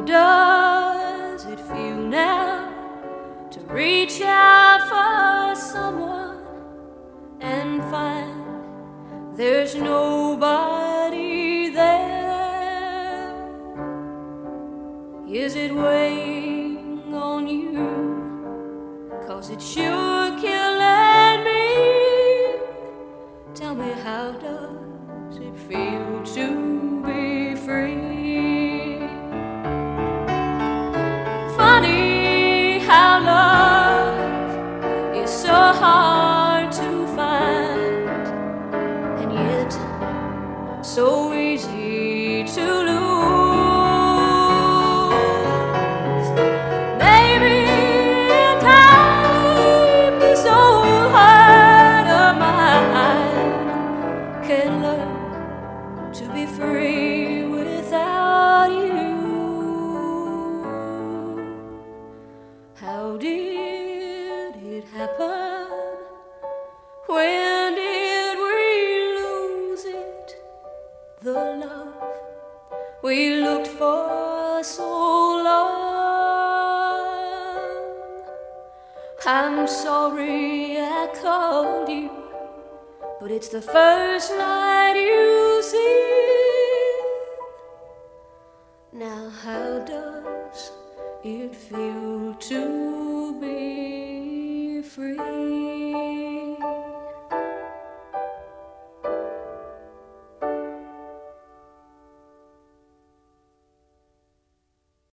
does it feel now to reach out for someone and find there's nobody there? Is it weighing on you? 'Cause it's sure killing me. Tell me, how does it feel to be free? Funny how love is so hard to find, and yet so easy to lose. Maybe time, this old heart of mine, can learn to be free without you. How did it happen? When did we lose it? The love we looked for so long. I'm sorry I called you, but it's the first night you see. Now how does it feel to be free?